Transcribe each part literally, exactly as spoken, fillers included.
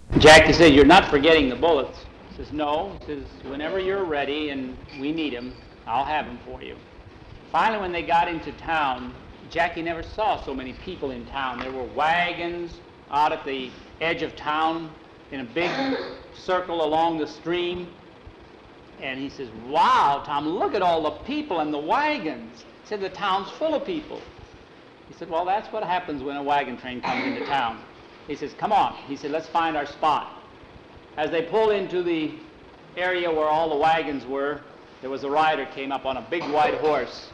Jackie said, "You're not forgetting the bullets." He says, "No." He says, "Whenever you're ready and we need them, I'll have them for you." Finally, when they got into town, Jackie never saw so many people in town. There were wagons out at the edge of town in a big circle along the stream. And he says, "Wow, Tom, look at all the people and the wagons." He said, "The town's full of people." He said, "Well, that's what happens when a wagon train comes into town." He says, "Come on." He said, "Let's find our spot." As they pulled into the area where all the wagons were, there was a rider came up on a big white horse.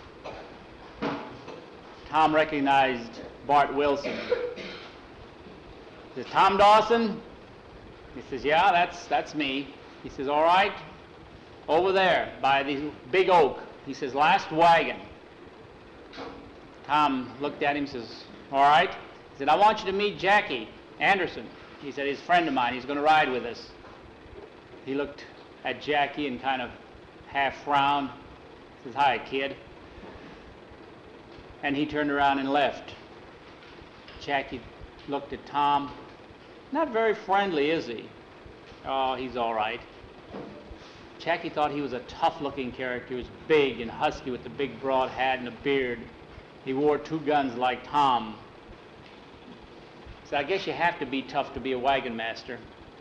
Tom recognized Bart Wilson. He says, "Tom Dawson?" He says, "Yeah, that's that's me." He says, "All right, over there by the big oak." He says, "Last wagon." Tom looked at him and says, "All right." He said, "I want you to meet Jackie Anderson." He said, "He's a friend of mine. He's going to ride with us." He looked at Jackie and kind of half frowned. He says, "Hi, kid." And he turned around and left. Jackie looked at Tom. "Not very friendly, is he?" "Oh, he's all right." Jackie thought he was a tough-looking character. He was big and husky with a big broad hat and a beard. He wore two guns like Tom. So I guess you have to be tough to be a wagon master.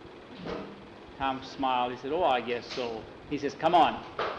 Tom smiled. He said, "Oh, I guess so." He says, "Come on."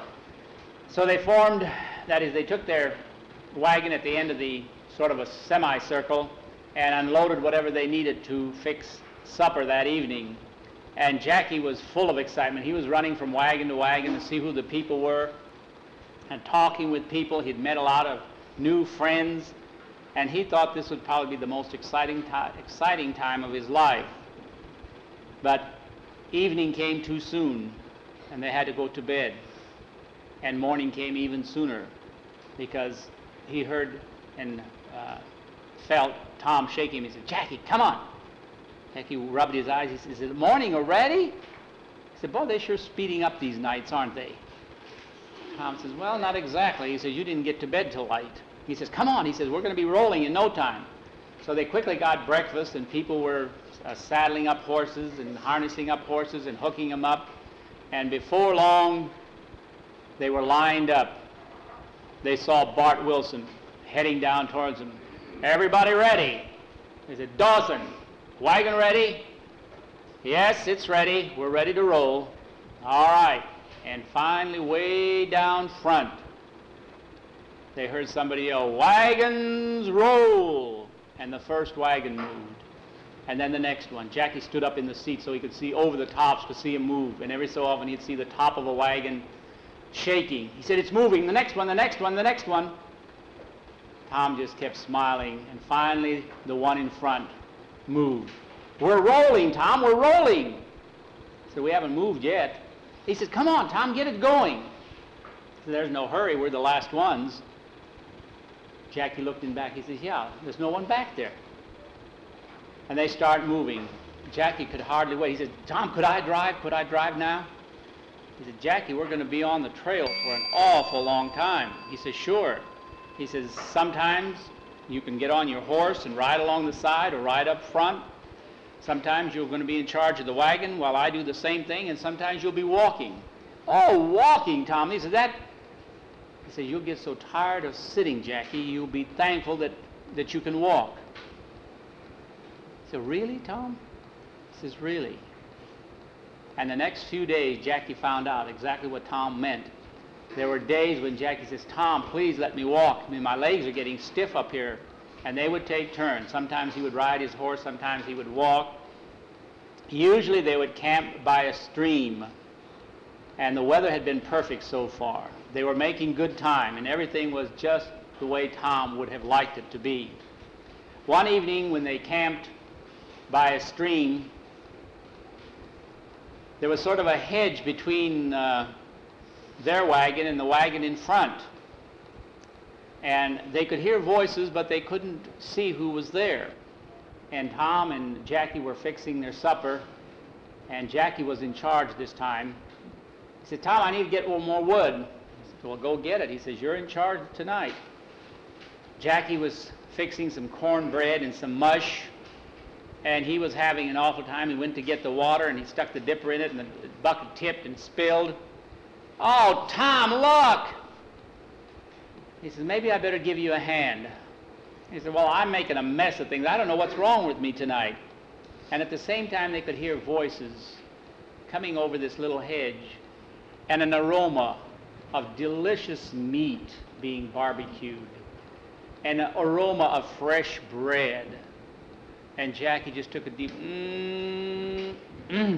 So they formed, that is, they took their wagon at the end of the sort of a semicircle and unloaded whatever they needed to fix supper that evening. And Jackie was full of excitement. He was running from wagon to wagon to see who the people were and talking with people. He'd met a lot of new friends, and he thought this would probably be the most exciting, ti- exciting time of his life. But evening came too soon, and they had to go to bed. And morning came even sooner, because he heard and uh, felt Tom shaking him. He said, "Jackie, come on." Jackie rubbed his eyes. He said, "Is it morning already?" He said, "Boy, they're sure speeding up these nights, aren't they?" Tom says, "Well, not exactly." He says, "You didn't get to bed till late." He says, "Come on." He says, "We're going to be rolling in no time." So they quickly got breakfast, and people were uh, saddling up horses and harnessing up horses and hooking them up. And before long, they were lined up. They saw Bart Wilson heading down towards them. "Everybody ready?" They said, "Dawson, wagon ready?" "Yes, it's ready. We're ready to roll." "All right." And finally, way down front, they heard somebody yell, "Wagons roll!" And the first wagon moved. And then the next one. Jackie stood up in the seat so he could see over the tops to see him move. And every so often he'd see the top of a wagon shaking. He said, "It's moving. The next one, the next one, the next one." Tom just kept smiling. And finally, the one in front moved. "We're rolling, Tom. We're rolling." So we haven't moved yet. He said, "Come on, Tom, get it going." So there's no hurry. We're the last ones. Jackie looked in back. He says, "Yeah, there's no one back there." And they start moving. Jackie could hardly wait. He said, "Tom, could I drive? Could I drive now?" He said, "Jackie, we're going to be on the trail for an awful long time." He says, "Sure." He says, "Sometimes you can get on your horse and ride along the side or ride up front. Sometimes you're going to be in charge of the wagon while I do the same thing, and sometimes you'll be walking." "Oh, walking, Tom." He said, that... He said, "You'll get so tired of sitting, Jackie, you'll be thankful that, that you can walk." He said, "Really, Tom?" He says, "Really." And the next few days, Jackie found out exactly what Tom meant. There were days when Jackie says, "Tom, please let me walk. I mean, my legs are getting stiff up here." And they would take turns. Sometimes he would ride his horse, sometimes he would walk. Usually they would camp by a stream, and the weather had been perfect so far. They were making good time, and everything was just the way Tom would have liked it to be. One evening when they camped by a stream, there was sort of a hedge between uh, their wagon and the wagon in front. And they could hear voices, but they couldn't see who was there. And Tom and Jackie were fixing their supper, and Jackie was in charge this time. He said, "Tom, I need to get one more wood." I said, "Well, go get it." He says, "You're in charge tonight." Jackie was fixing some cornbread and some mush, and he was having an awful time. He went to get the water, and he stuck the dipper in it, and the bucket tipped and spilled. "Oh, Tom, look!" He says, "Maybe I better give you a hand." He said, "Well, I'm making a mess of things. I don't know what's wrong with me tonight." And at the same time, they could hear voices coming over this little hedge, and an aroma of delicious meat being barbecued, and an aroma of fresh bread. And Jackie just took a deep mmm, mmm.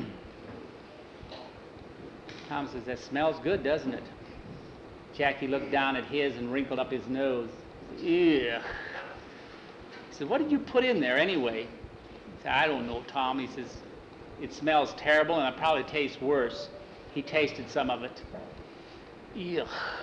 Tom says, "That smells good, doesn't it?" Jackie looked down at his and wrinkled up his nose. Ugh. He said, "What did you put in there anyway?" He said, "I don't know, Tom." He says, "It smells terrible and it probably tastes worse." He tasted some of it. Ugh. He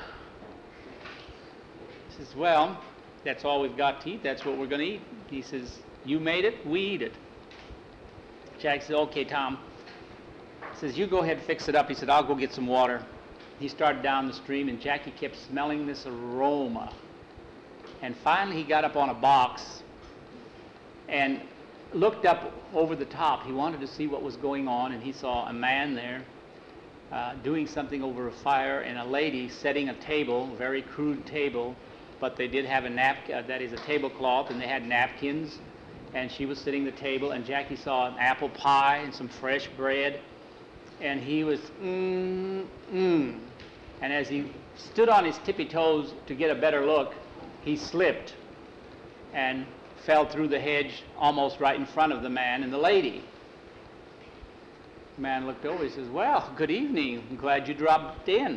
says, "Well, that's all we've got to eat. That's what we're going to eat." He says, "You made it, we eat it." Jack said, "Okay, Tom." He says, "You go ahead and fix it up." He said, "I'll go get some water." He started down the stream, and Jackie kept smelling this aroma. And finally he got up on a box and looked up over the top. He wanted to see what was going on, and he saw a man there uh, doing something over a fire, and a lady setting a table, a very crude table, but they did have a napkin, uh, that is a tablecloth, and they had napkins, and she was sitting at the table, and Jackie saw an apple pie and some fresh bread, and he was mmm, mmm. And as he stood on his tippy toes to get a better look, he slipped and fell through the hedge almost right in front of the man and the lady. The man looked over. He says, "Well, good evening. I'm glad you dropped in."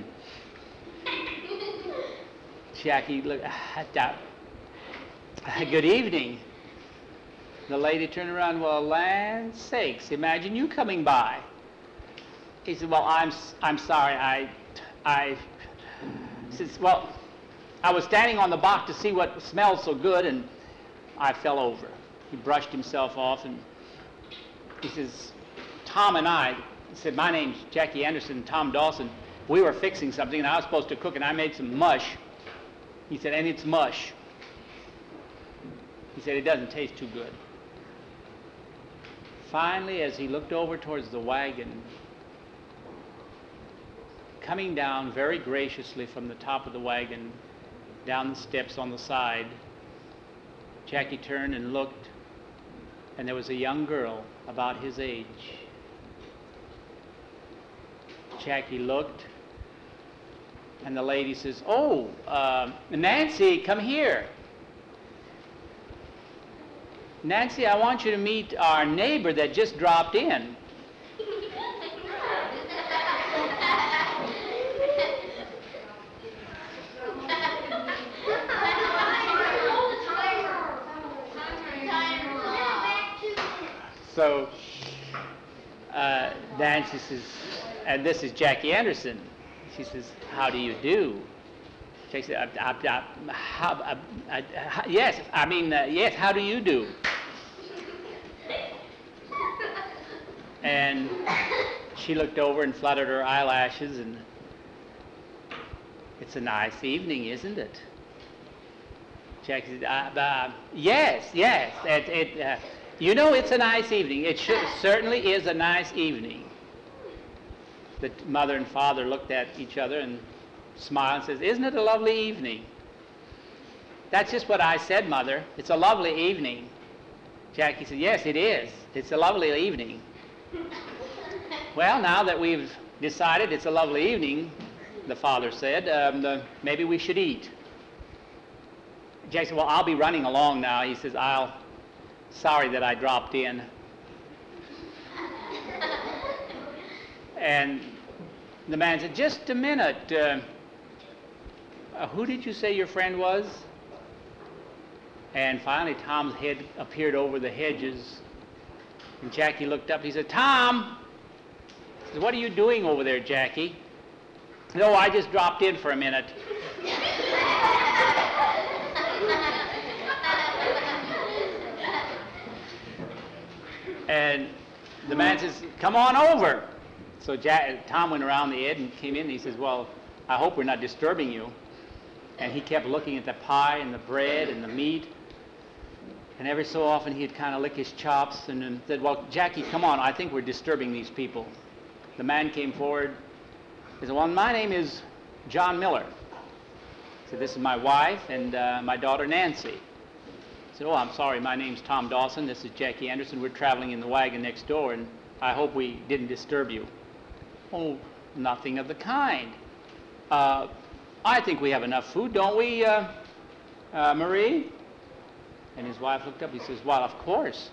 Jackie looked, "Good evening." The lady turned around. "Well, land's sakes, imagine you coming by." He said, "Well, I'm I'm sorry. I I." He says, "Well, I was standing on the box to see what smelled so good, and I fell over." He brushed himself off, and he says, "Tom and I," he said, "my name's Jackie Anderson and Tom Dawson. We were fixing something, and I was supposed to cook, and I made some mush." He said, "And it's mush." He said, "It doesn't taste too good." Finally, as he looked over towards the wagon, coming down very graciously from the top of the wagon, down the steps on the side, Jackie turned and looked, and there was a young girl about his age. Jackie looked, and the lady says, "Oh, uh, Nancy, come here. Nancy, I want you to meet our neighbor that just dropped in." So uh, Nancy says, and this is Jackie Anderson. She says, "How do you do?" Jackie said, I, I, I, how, I, I, I, yes, I mean, uh, yes, how do you do? And she looked over and fluttered her eyelashes, and "It's a nice evening, isn't it?" Jackie said, uh, uh, "Yes, yes, it, it, uh, you know, it's a nice evening. It should, certainly is a nice evening." The mother and father looked at each other and smiled and says, "Isn't it a lovely evening?" "That's just what I said, Mother. It's a lovely evening." Jackie said, "Yes, it is. It's a lovely evening." "Well, now that we've decided it's a lovely evening," the father said, um, the, "maybe we should eat." Jackie said, "Well, I'll be running along now." He says, I'll, sorry that I dropped in." And the man said, "Just a minute. Uh, uh, who did you say your friend was?" And finally, Tom's head appeared over the hedges. And Jackie looked up. He said, "Tom!" He said, "What are you doing over there, Jackie?" "No, I just dropped in for a minute." And the man says, "Come on over." So Jack, Tom went around the edge and came in, and he says, "Well, I hope we're not disturbing you." And he kept looking at the pie and the bread and the meat. And every so often he'd kind of lick his chops and then said, well, Jackie, come on, I think we're disturbing these people. The man came forward. He said, well, my name is John Miller. He said, this is my wife and uh, my daughter Nancy. He said, oh, I'm sorry, my name's Tom Dawson. This is Jackie Anderson. We're traveling in the wagon next door, and I hope we didn't disturb you. Oh, nothing of the kind. Uh, I think we have enough food, don't we, uh, uh, Marie? And his wife looked up. He says, well, of course.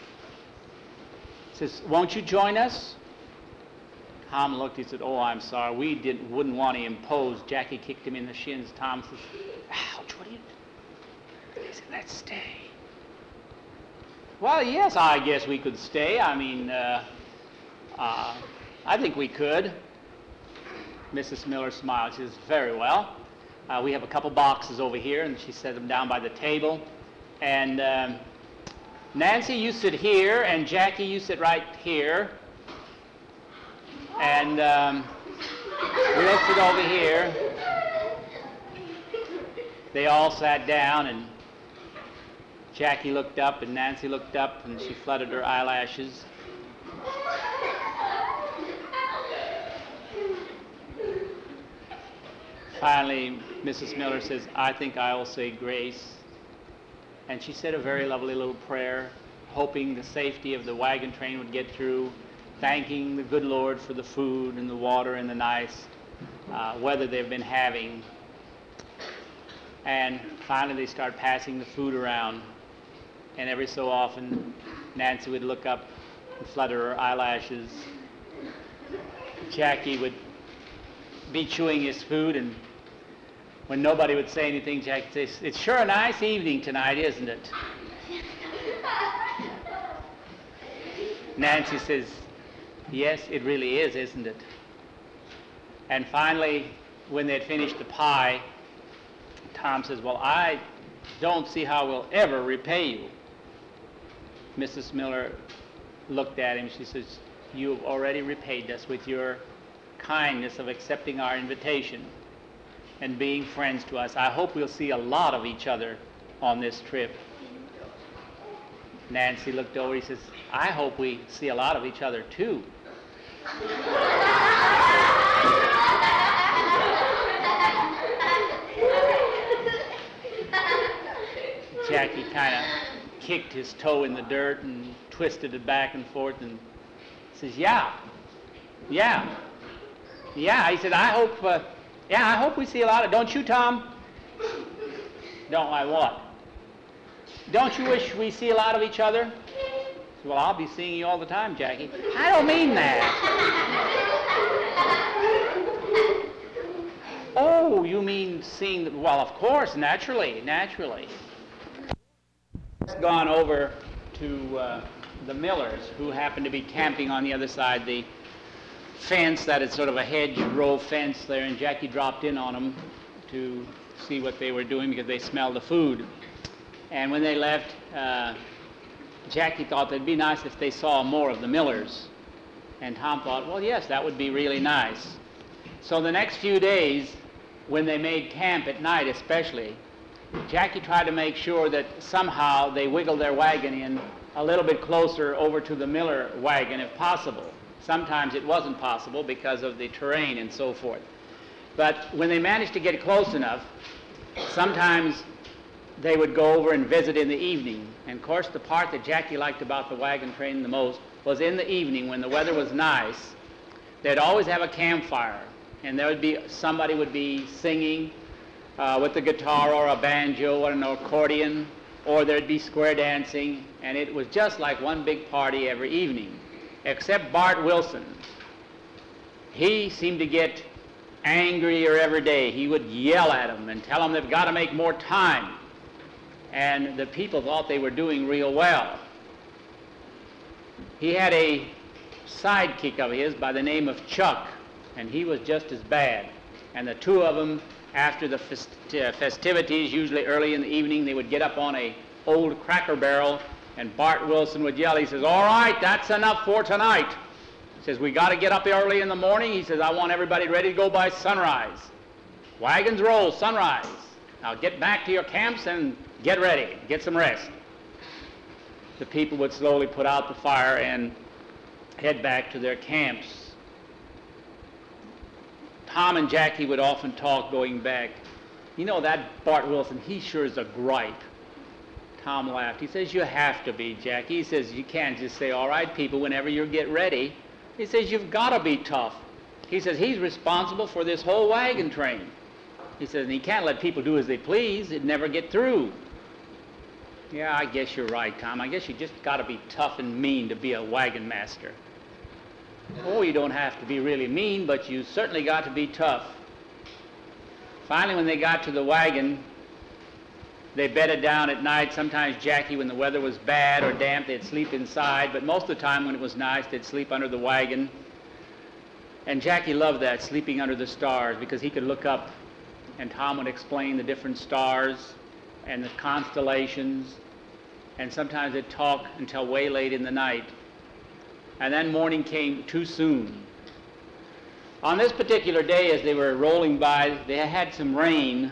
He says, won't you join us? Tom looked. He said, oh, I'm sorry. We didn't, wouldn't want to impose. Jackie kicked him in the shins. Tom says, ouch, what are you doing? He said, let's stay. Well, yes, I guess we could stay. I mean, uh, uh, I think we could. Missus Miller smiled. She says, very well. Uh, we have a couple boxes over here, and she set them down by the table. And um, Nancy, you sit here, and Jackie, you sit right here. And um, we'll sit over here. They all sat down, and Jackie looked up, and Nancy looked up, and she fluttered her eyelashes. Finally, Missus Miller says, I think I'll say grace. And she said a very lovely little prayer, hoping the safety of the wagon train would get through, thanking the good Lord for the food and the water and the nice uh, weather they've been having. And finally they start passing the food around. And every so often, Nancy would look up and flutter her eyelashes. Jackie would be chewing his food, and when nobody would say anything, Jackie would say, it's sure a nice evening tonight, isn't it? Nancy says, yes, it really is, isn't it? And finally, when they'd finished the pie, Tom says, well, I don't see how we'll ever repay you. Missus Miller looked at him. She says, you've already repaid us with your kindness of accepting our invitation and being friends to us. I hope we'll see a lot of each other on this trip. Nancy looked over. He says, I hope we see a lot of each other too. Jackie kind of kicked his toe in the dirt and twisted it back and forth and says, yeah, yeah, yeah. He said, I hope, uh, yeah, I hope we see a lot of, don't you, Tom? Don't I what? Don't you wish we see a lot of each other? Said, well, I'll be seeing you all the time, Jackie. I don't mean that. Oh, you mean seeing, the, well, of course, naturally, naturally. Gone over to uh, the Millers, who happened to be camping on the other side of the fence. That is sort of a hedgerow fence there, and Jackie dropped in on them to see what they were doing because they smelled the food. And when they left, uh, Jackie thought it'd be nice if they saw more of the Millers. And Tom thought, well, yes, that would be really nice. So the next few days, when they made camp at night especially, Jackie tried to make sure that somehow they wiggled their wagon in a little bit closer over to the Miller wagon if possible. Sometimes it wasn't possible because of the terrain and so forth. But when they managed to get close enough, sometimes they would go over and visit in the evening. And of course the part that Jackie liked about the wagon train the most was in the evening when the weather was nice, they'd always have a campfire, and there would be, somebody would be singing Uh, with a guitar or a banjo or an accordion, or there'd be square dancing, and it was just like one big party every evening, except Bart Wilson. He seemed to get angrier every day. He would yell at them and tell them they've got to make more time, and the people thought they were doing real well. He had a sidekick of his by the name of Chuck, and he was just as bad, and the two of them, after the fest uh, festivities, usually early in the evening, they would get up on a old Cracker Barrel, and Bart Wilson would yell. He says, all right, that's enough for tonight. He says, we got to get up early in the morning. He says, I want everybody ready to go by sunrise. Wagons roll, sunrise. Now get back to your camps and get ready, get some rest. the people would slowly put out the fire and head back to their camps. Tom and Jackie would often talk going back. You know, that Bart Wilson, he sure is a gripe. Tom laughed. He says, you have to be, Jackie. He says, you can't just say, all right, people, whenever you get ready. He says, you've got to be tough. He says, he's responsible for this whole wagon train. He says, and he can't let people do as they please. It'd never get through. Yeah, I guess you're right, Tom. I guess you just got to be tough and mean to be a wagon master. Oh, you don't have to be really mean, but you certainly got to be tough. Finally, when they got to the wagon, they bedded down at night. Sometimes Jackie, when the weather was bad or damp, they'd sleep inside, but most of the time when it was nice, they'd sleep under the wagon. And Jackie loved that, sleeping under the stars, because he could look up and Tom would explain the different stars and the constellations, and sometimes they'd talk until way late in the night. And then morning came too soon. On this particular day, as they were rolling by, they had some rain,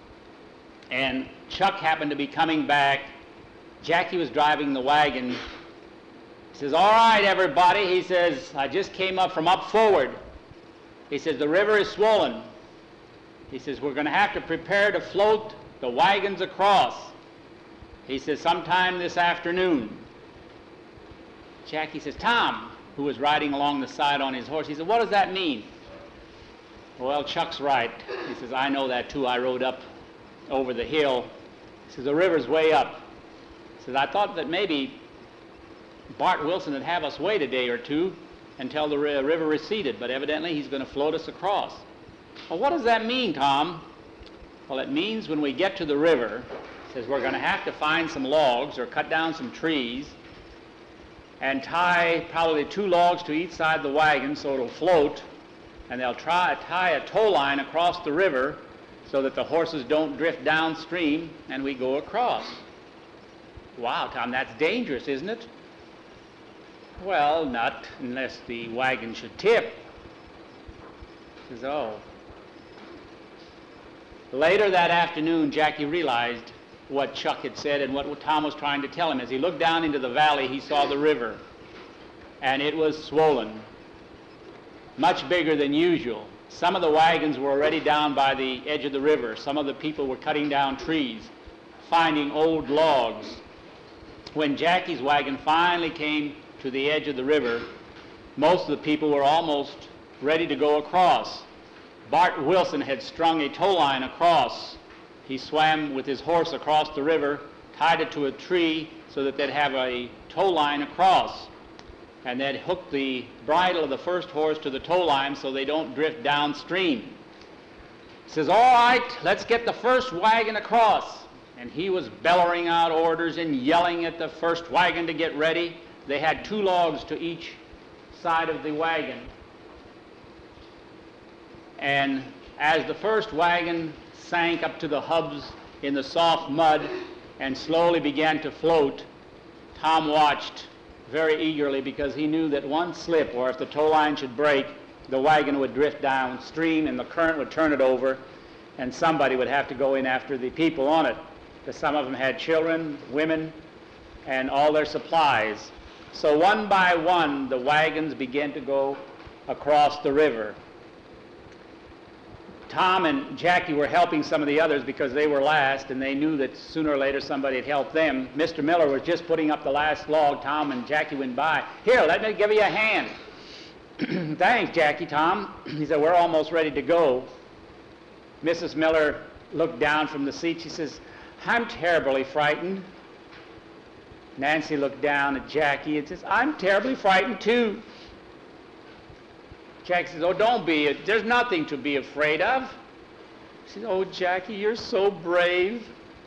and Chuck happened to be coming back. Jackie was driving the wagon. He says, all right, everybody, he says, I just came up from up forward. He says, the river is swollen. He says, we're going to have to prepare to float the wagons across. He says, sometime this afternoon. Jackie says, Tom, who was riding along the side on his horse, he said, what does that mean? Well, Chuck's right. He says, I know that too. I rode up over the hill. He says, the river's way up. He says, I thought that maybe Bart Wilson would have us wait a day or two until the river receded, but evidently he's going to float us across. Well, what does that mean, Tom? Well, it means when we get to the river, it says we're going to have to find some logs or cut down some trees and tie probably two logs to each side of the wagon so it'll float, and they'll try tie a tow line across the river so that the horses don't drift downstream and we go across. Wow, Tom, that's dangerous, isn't it? Well, not unless the wagon should tip. He says, oh. Later that afternoon, Jackie realized what Chuck had said and what Tom was trying to tell him. As he looked down into the valley, he saw the river, and it was swollen, much bigger than usual. Some of the wagons were already down by the edge of the river. Some of the people were cutting down trees, finding old logs. When Jackie's wagon finally came to the edge of the river, most of the people were almost ready to go across. Bart Wilson had strung a tow line across. He swam with his horse across the river, tied it to a tree so that they'd have a tow line across. And they'd hook the bridle of the first horse to the tow line so they don't drift downstream. He says, all right, let's get the first wagon across. And he was bellowing out orders and yelling at the first wagon to get ready. They had two logs to each side of the wagon. And as the first wagon sank up to the hubs in the soft mud and slowly began to float, Tom watched very eagerly because he knew that one slip, or if the tow line should break, the wagon would drift downstream and the current would turn it over, and somebody would have to go in after the people on it, because some of them had children, women, and all their supplies. So one by one, the wagons began to go across the river. Tom and Jackie were helping some of the others because they were last, and they knew that sooner or later somebody would help them. Mister Miller was just putting up the last log. Tom and Jackie went by. Here, let me give you a hand. Thanks, Jackie, Tom. He said, we're almost ready to go. Missus Miller looked down from the seat. She says, I'm terribly frightened. Nancy looked down at Jackie and says, I'm terribly frightened too. Jackie says, oh, don't be. There's nothing to be afraid of. She says, oh, Jackie, you're so brave.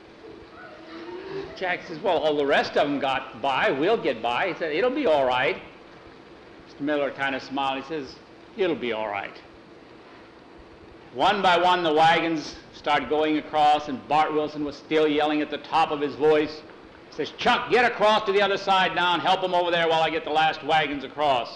Jackie says, well, all the rest of them got by. We'll get by. He said, it'll be all right. Mister Miller kind of smiled. He says, it'll be all right. One by one, the wagons started going across, and Bart Wilson was still yelling at the top of his voice. He says, Chuck, get across to the other side now and help them over there while I get the last wagons across.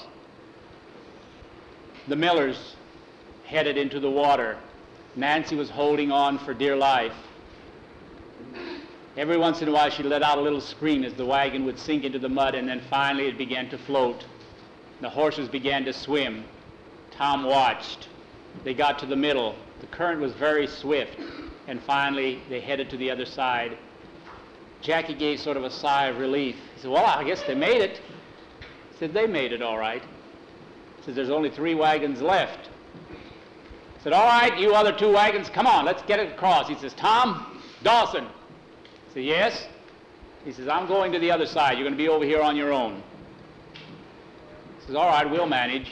The Millers headed into the water. Nancy was holding on for dear life. Every once in a while she let out a little scream as the wagon would sink into the mud, and then finally it began to float. The horses began to swim. Tom watched. They got to the middle. The current was very swift, and finally they headed to the other side. Jackie gave sort of a sigh of relief. He said, well, I guess they made it. He said, they made it all right. He said, there's only three wagons left. He said, all right, you other two wagons, come on, let's get it across. He says, Tom, Dawson. He said, yes. He says, I'm going to the other side. You're going to be over here on your own. He says, all right, we'll manage.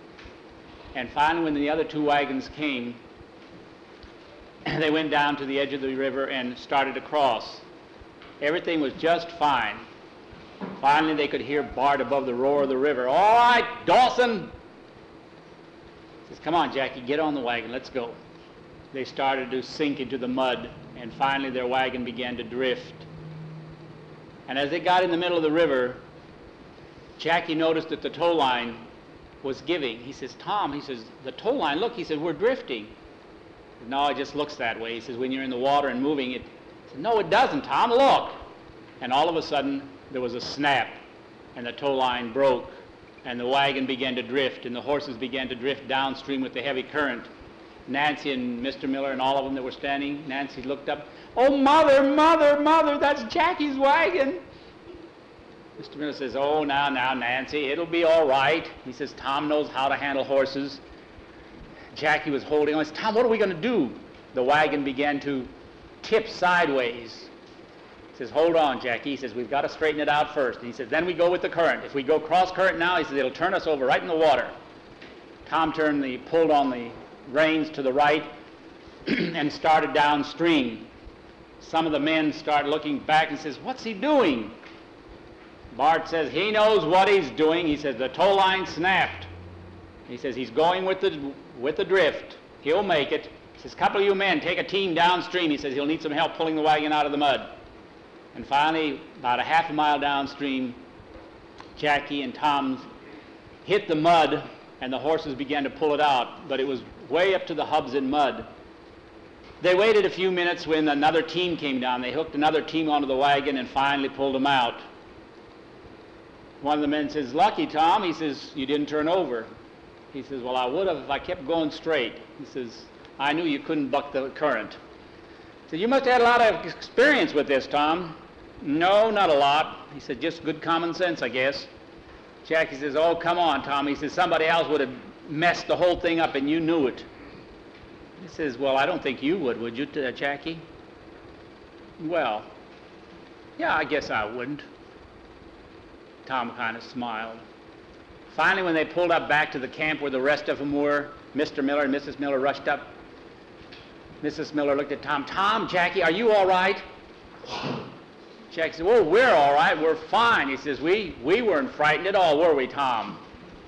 And finally, when the other two wagons came, they went down to the edge of the river and started to cross. Everything was just fine. Finally, they could hear Bart above the roar of the river. All right, Dawson. He says, come on, Jackie, get on the wagon. Let's go. They started to sink into the mud, and finally their wagon began to drift. And as they got in the middle of the river, Jackie noticed that the tow line was giving. He says, Tom, he says, the tow line, look, he says, we're drifting. He says, no, it just looks that way. He says, when you're in the water and moving, it, he says, no, it doesn't, Tom, look. And all of a sudden, there was a snap, and the tow line broke, and the wagon began to drift, and the horses began to drift downstream with the heavy current. Nancy and Mister Miller and all of them that were standing, Nancy looked up, oh, mother, mother, mother, that's Jackie's wagon. Mister Miller says, oh, now, now, Nancy, it'll be all right. He says, Tom knows how to handle horses. Jackie was holding on. He says, Tom, what are we going to do? The wagon began to tip sideways. He says, hold on, Jackie. He says, we've got to straighten it out first. And he says, then we go with the current. If we go cross current now, he says, it'll turn us over right in the water. Tom turned the, pulled on the reins to the right and started downstream. Some of the men started looking back and says, what's he doing? Bart says, he knows what he's doing. He says, the tow line snapped. He says, he's going with the, with the drift. He'll make it. He says, a couple of you men, take a team downstream. He says, he'll need some help pulling the wagon out of the mud. And finally, about a half a mile downstream, Jackie and Tom hit the mud, and the horses began to pull it out, but it was way up to the hubs in mud. They waited a few minutes when another team came down. They hooked another team onto the wagon and finally pulled them out. One of the men says, lucky, Tom. He says, you didn't turn over. He says, well, I would have if I kept going straight. He says, I knew you couldn't buck the current. He said, you must have had a lot of experience with this, Tom. No, not a lot. He said, just good common sense, I guess. Jackie says, oh, come on, Tom. He says, somebody else would have messed the whole thing up and you knew it. He says, well, I don't think you would, would you, uh, Jackie? Well, yeah, I guess I wouldn't. Tom kind of smiled. Finally, when they pulled up back to the camp where the rest of them were, Mister Miller and Missus Miller rushed up. Missus Miller looked at Tom. Tom, Jackie, are you all right? Jackie said, well, we're all right. We're fine. He says, we, we weren't frightened at all, were we, Tom?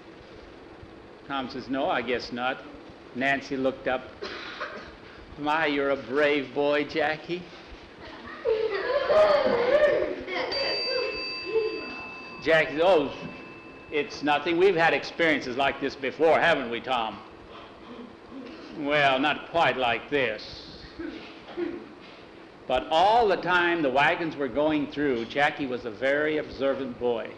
Tom says, no, I guess not. Nancy looked up. My, you're a brave boy, Jackie. Jackie said, oh, it's nothing. We've had experiences like this before, haven't we, Tom? Well, not quite like this. But all the time the wagons were going through, Jackie was a very observant boy.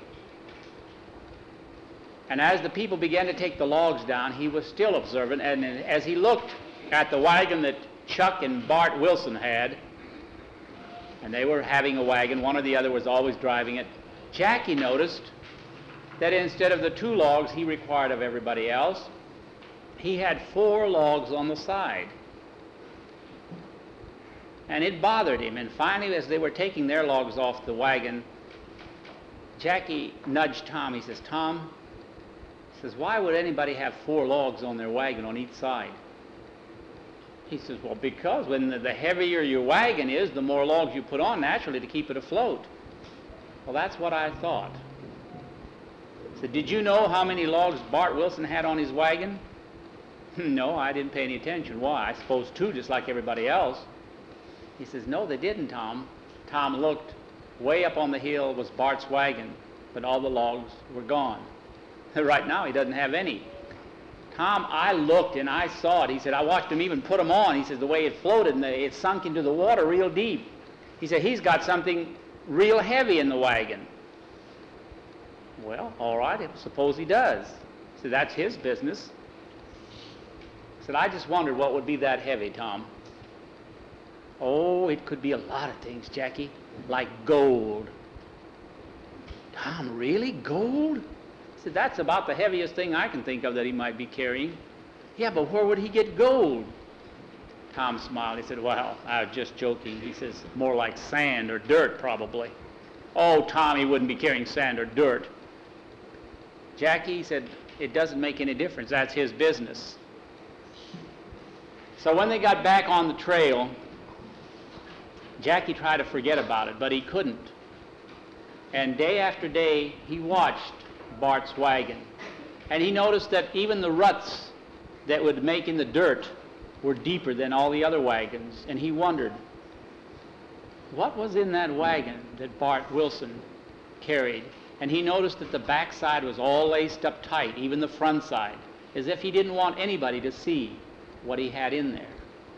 And as the people began to take the logs down, he was still observant. And as he looked at the wagon that Chuck and Bart Wilson had, and they were having a wagon, one or the other was always driving it, Jackie noticed that instead of the two logs he required of everybody else, he had four logs on the side. And it bothered him. And finally, as they were taking their logs off the wagon, Jackie nudged Tom. He says, Tom, he says, why would anybody have four logs on their wagon on each side? He says, well, because when the, the heavier your wagon is, the more logs you put on naturally to keep it afloat. Well, that's what I thought. He said, did you know how many logs Bart Wilson had on his wagon? No, I didn't pay any attention. Why? I suppose two, just like everybody else. He says, no, they didn't, Tom. Tom looked. Way up on the hill was Bart's wagon, but all the logs were gone. Right now, he doesn't have any. Tom, I looked and I saw it. He said, I watched him even put them on. He says, the way it floated and the, it sunk into the water real deep. He said, he's got something real heavy in the wagon. Well, all right, suppose he does. He said, that's his business. He said, I just wondered what would be that heavy, Tom. Oh, it could be a lot of things, Jackie, like gold. Tom, really? Gold? He said, that's about the heaviest thing I can think of that he might be carrying. Yeah, but where would he get gold? Tom smiled. He said, well, I was just joking. He says, more like sand or dirt, probably. Oh, Tom, he wouldn't be carrying sand or dirt. Jackie, he said, it doesn't make any difference. That's his business. So when they got back on the trail, Jackie tried to forget about it, but he couldn't. And day after day, he watched Bart's wagon. And he noticed that even the ruts that would make in the dirt were deeper than all the other wagons. And he wondered, what was in that wagon that Bart Wilson carried? And he noticed that the back side was all laced up tight, even the front side, as if he didn't want anybody to see what he had in there.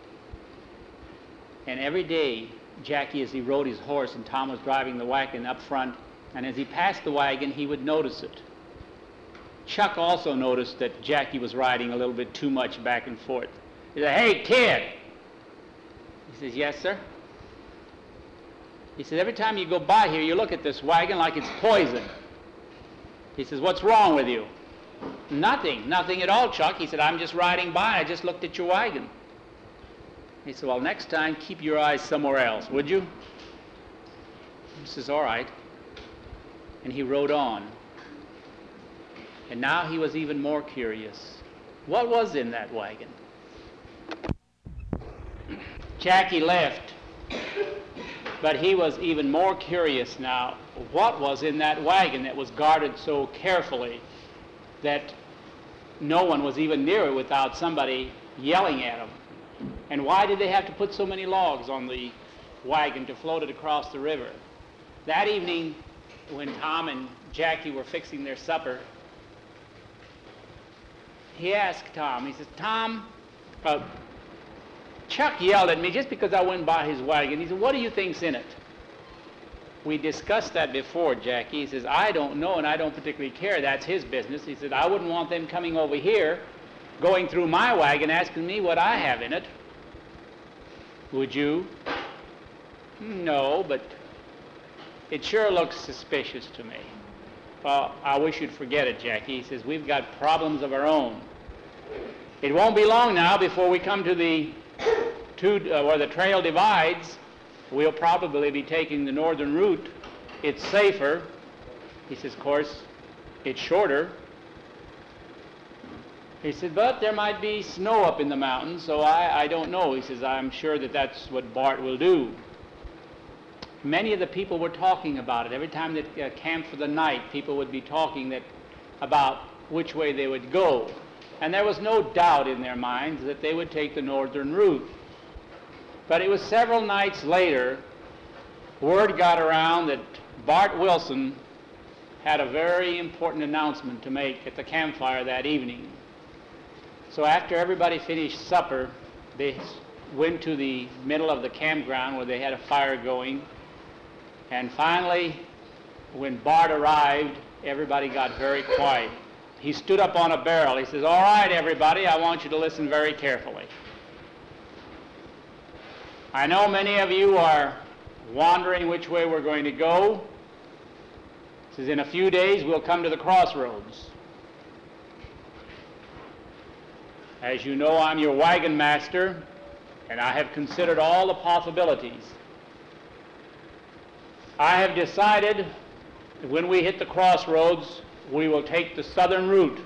And every day, Jackie, as he rode his horse and Tom was driving the wagon up front, and as he passed the wagon, he would notice it. Chuck also noticed that Jackie was riding a little bit too much back and forth. He said, hey, kid. He says, yes, sir. He said, every time you go by here, you look at this wagon like it's poison. He says, what's wrong with you? Nothing, nothing at all, Chuck. He said, I'm just riding by. I just looked at your wagon. He said, well, next time, keep your eyes somewhere else, would you? He says, all right. And he rode on. And now he was even more curious. What was in that wagon? Jackie left, but he was even more curious now. What was in that wagon that was guarded so carefully that no one was even near it without somebody yelling at him? And why did they have to put so many logs on the wagon to float it across the river? That evening, when Tom and Jackie were fixing their supper, he asked Tom, he says, Tom, uh, Chuck yelled at me just because I went by his wagon. He said, what do you think's in it? We discussed that before, Jackie. He says, I don't know and I don't particularly care. That's his business. He said, I wouldn't want them coming over here, going through my wagon, asking me what I have in it. Would you? No, but it sure looks suspicious to me. Well, I wish you'd forget it, Jackie. He says, we've got problems of our own. It won't be long now before we come to the two, uh, where the trail divides. We'll probably be taking the northern route. It's safer. He says, of course, it's shorter. He said, but there might be snow up in the mountains, so I, I don't know. He says, I'm sure that that's what Bart will do. Many of the people were talking about it. Every time they uh, camped for the night, people would be talking that, about which way they would go. And there was no doubt in their minds that they would take the northern route. But it was several nights later, word got around that Bart Wilson had a very important announcement to make at the campfire that evening. So after everybody finished supper, they went to the middle of the campground where they had a fire going. And finally, when Bart arrived, everybody got very quiet. He stood up on a barrel. He says, all right, everybody, I want you to listen very carefully. I know many of you are wondering which way we're going to go. He says, in a few days, we'll come to the crossroads. As you know, I'm your wagon master, and I have considered all the possibilities. I have decided that when we hit the crossroads, we will take the southern route.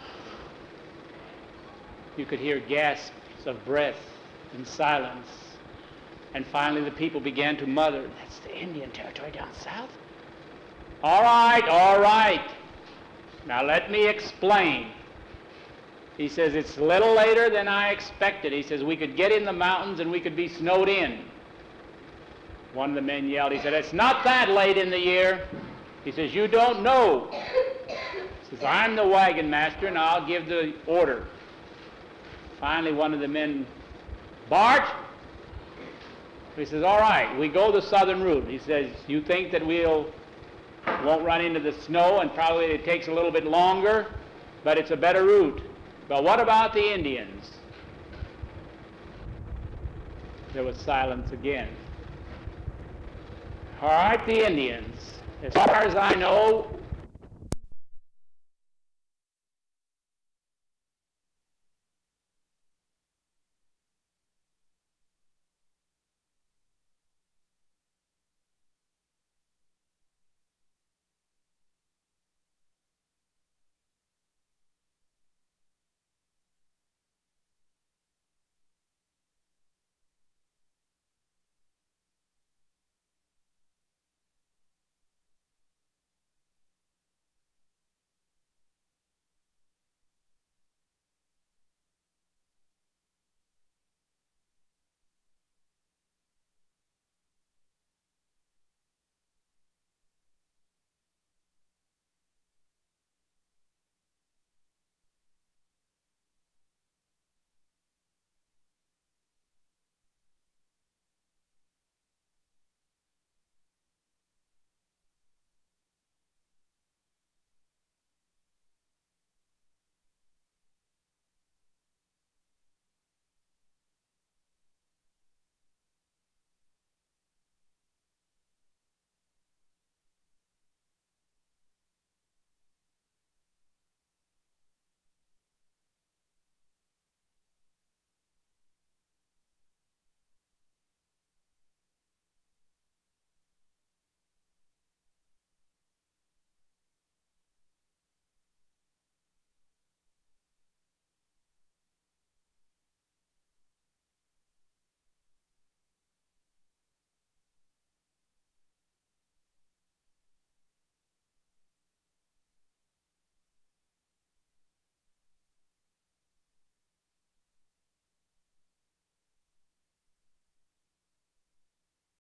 You could hear gasps of breath and silence. And finally the people began to mutter, that's the Indian Territory down south? All right, all right. Now let me explain. He says, it's a little later than I expected. He says, we could get in the mountains and we could be snowed in. One of the men yelled, he said, it's not that late in the year. He says, you don't know. He says, I'm the wagon master and I'll give the order. Finally, one of the men, Bart, He says, all right, we go the southern route. He says, you think that we'll won't run into the snow and probably it takes a little bit longer, but it's a better route. But what about the Indians? There was silence again. All right, the Indians. As far as I know,